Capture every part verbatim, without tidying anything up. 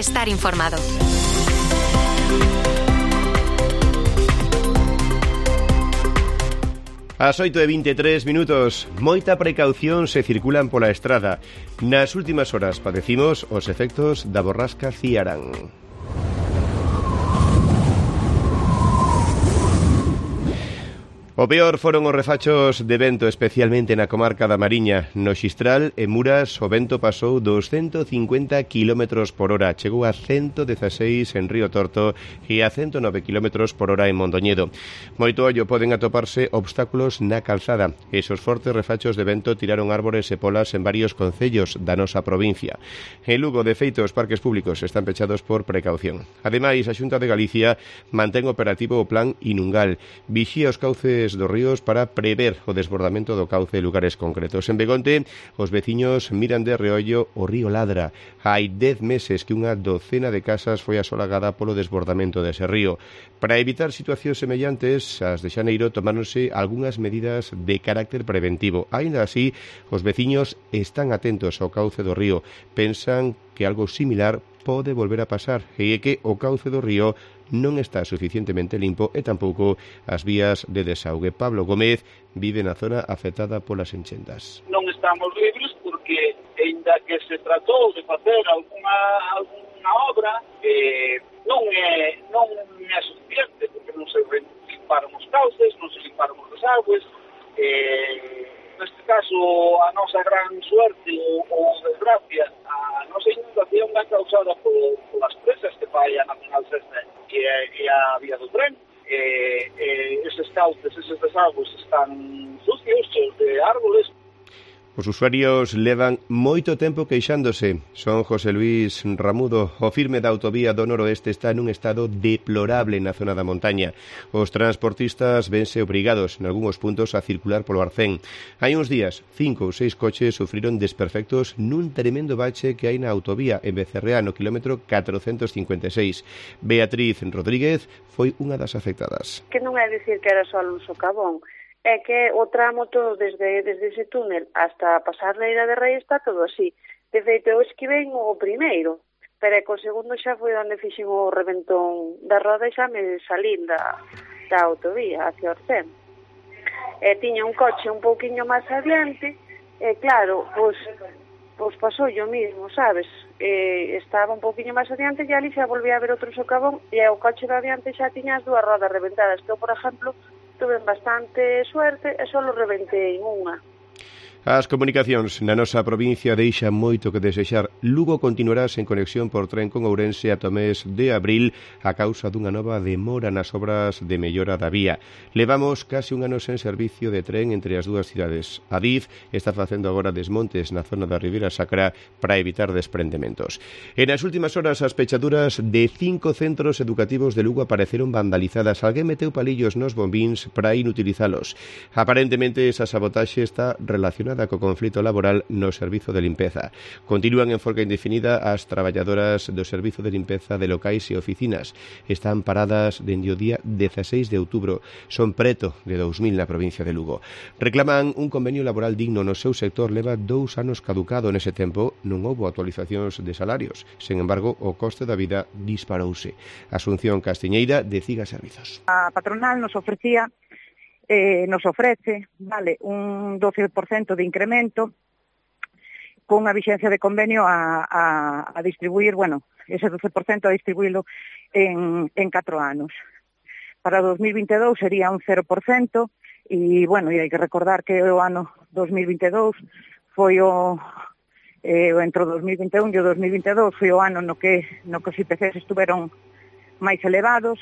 estar informado. As oito e vinte e tres minutos, moita precaución se circulan pola estrada. Nas últimas horas padecimos os efectos da borrasca Ciarán. O peor foron os refachos de vento, especialmente na comarca da Mariña. No Xistral e Muras o vento pasou dos ciento cincuenta kilómetros por hora, chegou a ciento dieciséis en Río Torto e a ciento nove kilómetros por hora en Mondoñedo. Moito ollo, poden atoparse obstáculos na calzada. Esos fortes refachos de vento tiraron árbores e polas en varios concellos da nosa provincia. En Lugo, de feito, os parques públicos están pechados por precaución. Ademais, a Xunta de Galicia mantén operativo o plan Inungal. Vixía os cauces dos ríos para prever o desbordamento do cauce en lugares concretos. En Begonte, os veciños miran de reollo o río Ladra. Hai dez meses que unha docena de casas foi asolagada polo desbordamento dese río. Para evitar situacións semellantes, as de Xaneiro tomáronse algunhas medidas de carácter preventivo. Aínda así, os veciños están atentos ao cauce do río. Pensan que algo similar pode volver a pasar e é que o cauce do río non está suficientemente limpo e tampouco as vías de desaugue. Pablo Gómez vive na zona afectada polas enchentas. Non estamos libres porque, ainda que se tratou de facer alguna, alguna obra, eh, non, é, non é suficiente, porque non se limparon os cauces, non se limparon os desaugues. Eh, neste caso, a nosa gran suerte ou, ou desgracia, a nosa inundación é causada por, polas presas que fai a Nacional sexta e, e a vía do tren. E, e eses cauces, eses desagües están sucios, cheos de árboles. Os usuarios levan moito tempo queixándose. Son José Luis Ramudo. O firme da autovía do noroeste está nun estado deplorable na zona da montaña. Os transportistas vense obrigados, en algúns puntos, a circular polo arcén. Hai uns días, cinco ou seis coches sufriron desperfectos nun tremendo bache que hai na autovía en Becerrea, no kilómetro catrocentos cincuenta e seis. Beatriz Rodríguez foi unha das afectadas. Que non é dicir que era só un socavón. É que o tramo todo desde, desde ese túnel hasta pasar na Ira de Rei está todo así. De feito, eu esquivei o primeiro, pero é que o segundo xa foi onde fixen o reventón da roda e xa me salín da, da autovía hacia Orcén. E tiña un coche un pouquiño máis adiante, e claro, pois, pois pasou yo mismo, sabes? E estaba un pouquiño máis adiante e ali xa volvía a ver outro socavón e o coche de adiante xa tiña as dúas rodas reventadas, que eu, por exemplo, tuve bastante suerte e só reventei unha. As comunicacións na nosa provincia deixan moito que desexar. Lugo continuará sen conexión por tren con Ourense ata o mes de abril a causa dunha nova demora nas obras de mellora da vía. Levamos case un ano sen servicio de tren entre as dúas cidades. A D I F está facendo agora desmontes na zona da Ribeira Sacra para evitar desprendementos. En as últimas horas as pechaduras de cinco centros educativos de Lugo apareceron vandalizadas. Alguén meteu palillos nos bombíns para inutilizalos. Aparentemente esa sabotaxe está relacionada co conflito laboral no servizo de limpeza. Continúan en folga indefinida as traballadoras do servizo de limpeza de locais e oficinas. Están paradas dende o día dieciséis de outubro. Son preto de dous mil na provincia de Lugo. Reclaman un convenio laboral digno no seu sector. Leva dous anos caducado. Nese tempo non houbo actualizacións de salarios. Sen embargo, o coste da vida disparouse. Asunción Castiñeira, de Ciga Servizos. A patronal nos ofrecía Eh, nos ofrece, vale, un doce por ciento de incremento con a vixencia de convenio a, a, a distribuir, bueno, ese doce por ciento a distribuílo en, en catro anos. Para dos mil vinte e dous sería un cero por ciento e, bueno, e hai que recordar que o ano dos mil vinte e dous foi o, eh, entre o dos mil vinte e un e o dos mil vinte e dous foi o ano no que, no que os I P Cs estuveron máis elevados.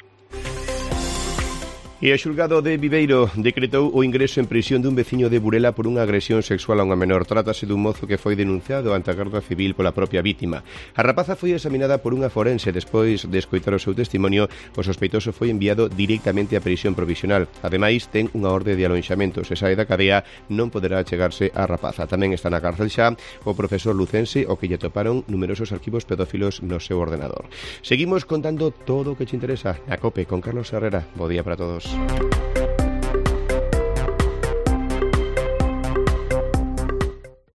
E o xulgado de Viveiro decretou o ingreso en prisión dun veciño de Burela por unha agresión sexual a unha menor. Trátase dun mozo que foi denunciado ante a Garda Civil pola propia vítima. A rapaza foi examinada por unha forense. Despois de escoitar o seu testimonio, o sospeitoso foi enviado directamente a prisión provisional. Ademais, ten unha orde de alonxamento. Se sae da cadea, non poderá chegarse a rapaza. Tamén está na cárcel xa o profesor lucense, o que lle toparon numerosos arquivos pedófilos no seu ordenador. Seguimos contando todo o que te interesa na COPE con Carlos Herrera. Bo día para todos.